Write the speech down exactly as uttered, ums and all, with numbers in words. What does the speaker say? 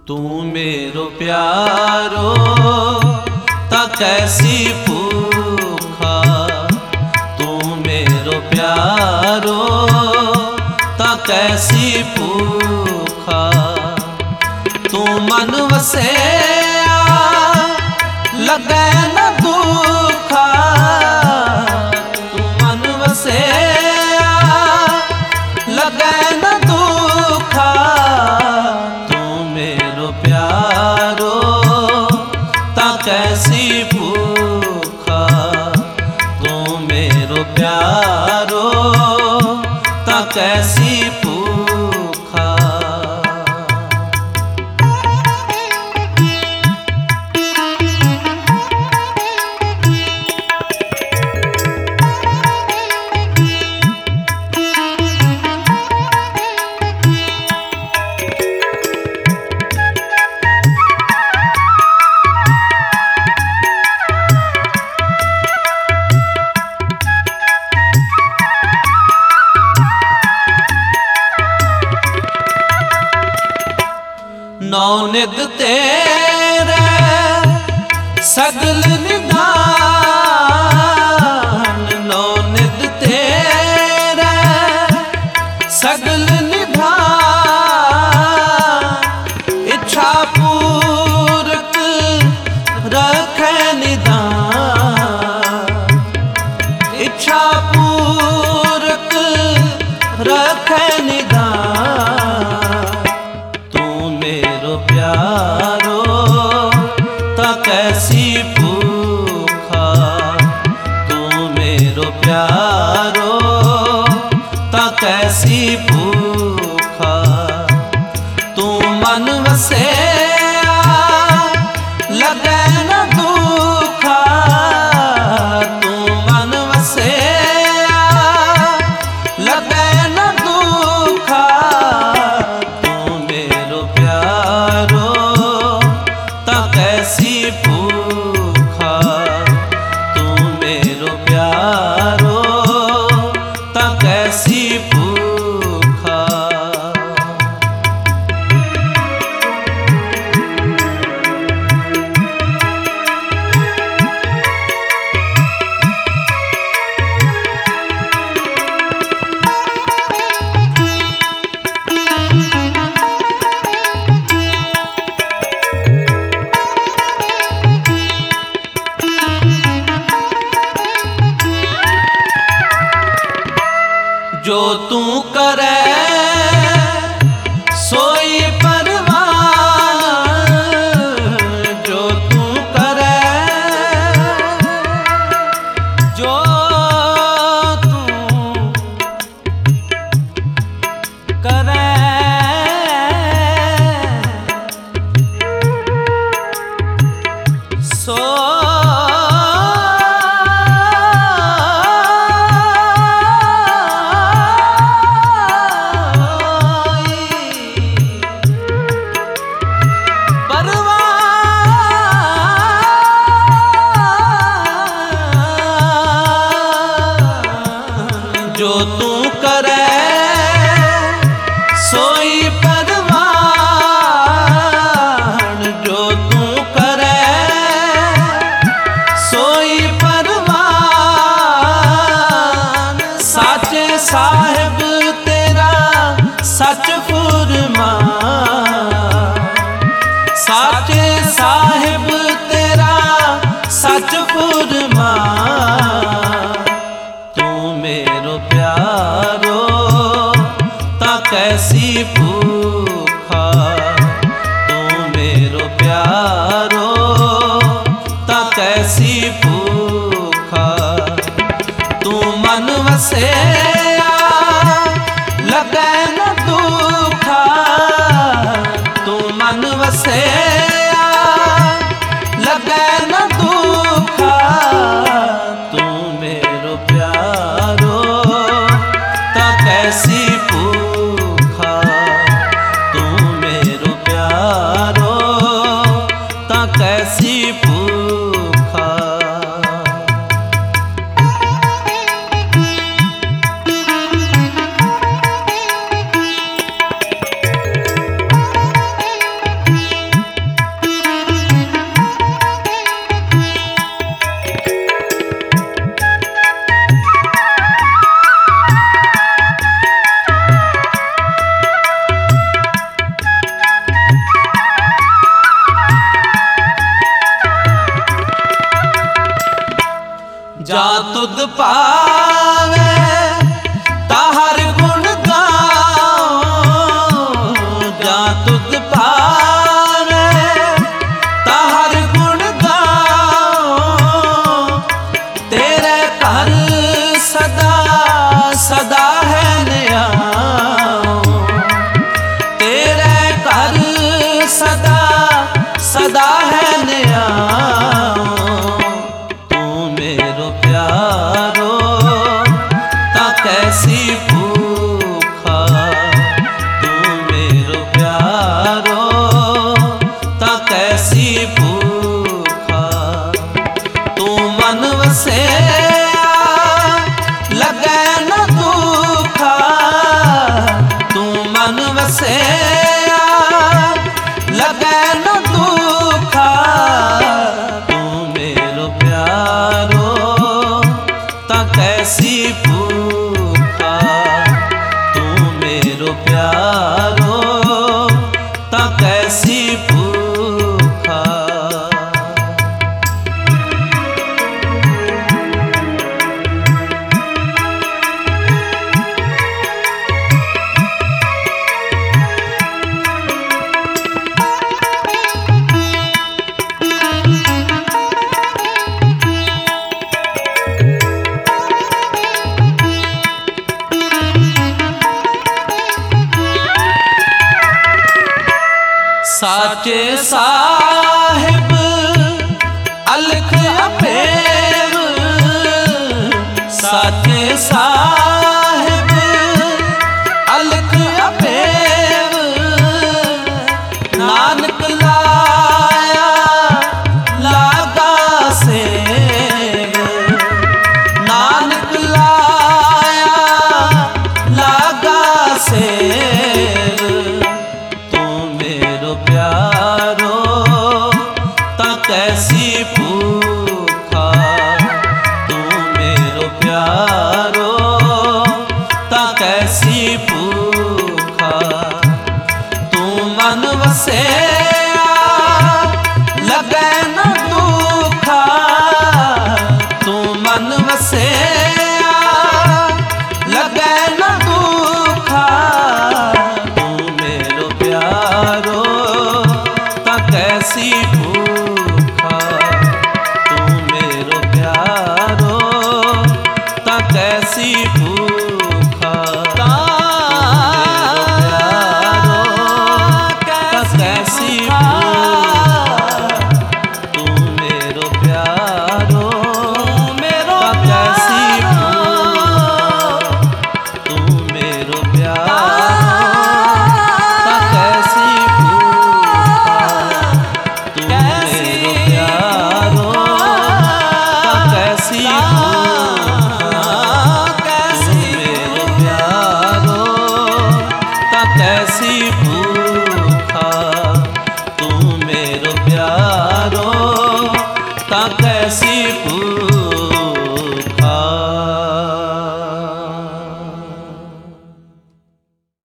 तू मेरो प्यारो ता कैसी भूखा, तू मेरो प्यारो ता कैसी भूखा। तू मन वसे लगे न दुखा, तू मन वसे लगे न दुखा। तू मेरो प्यारो ता कैसी भूखा, तू मेरो प्यारो ता कैसी भूखा। नौ निध तेरे सगल निधान, नौ निध तेरे सगल निधान। इच्छा पूरक रखे निधान, इच्छा पूरक रखे निधान। प्यारो ता कैसी भूखा, तू मेरो प्यारो ता कैसी भूखा। तू मन वसे लगे न दुखा, तू मन वसे लगे न दुखा। कैसी भूखा, तू मेरो प्यारो ता कैसी भूखा। जो तू करे सोई परवान, जो तू करे, जो तू करे सो जो तू करे सोई परवान, जो तू करे सोई परवान। साचे साहिब तेरा सच फुरमान, साचे साहिब तेरा सच फुरमान। प्यारो ता कैसी भूखा, तू मेरो प्यारो ता कैसी भूखा। तू मन वसे लगे न दुखा, तू मन वसे लगे न दुखा। तू मेरो प्यारो ता कैसी भूखा, तू मेरो प्यारो ता कैसी भूखा। पावे ताहर गुण गाओ, जा तुद पावे ताहर गुण गाओ। तेरे घर सदा सदा है न्याओ, तेरे घर सदा सदा है न्याओ। तू मेरो प्यारो ता कैसी भूखा, तू मेरो प्यारो ता कैसी भूखा। तू मन वसे लगे न दुखा, तू मन वसे लगे न दुखा। तू मेरो प्यारो ता कैसी भूखा, तू मेरो प्यारो ता कैसी भूखा। साचे साहिब अलख अपेव, साचे साहिब अलख अपेव। नानक लाया लागा सेव, नानक लाया लागा सेव। तू मेरो प्यारो ता कैसी भूखा, तू मेरो प्यारो ता कैसी भूखा। तू मन वसे लगे न दुखा, तू मन वसे लगे न दुखा। तू मेरो प्यारो ता कैसी भूखा, तू मेरो प्यारो ता कैसी भूखा।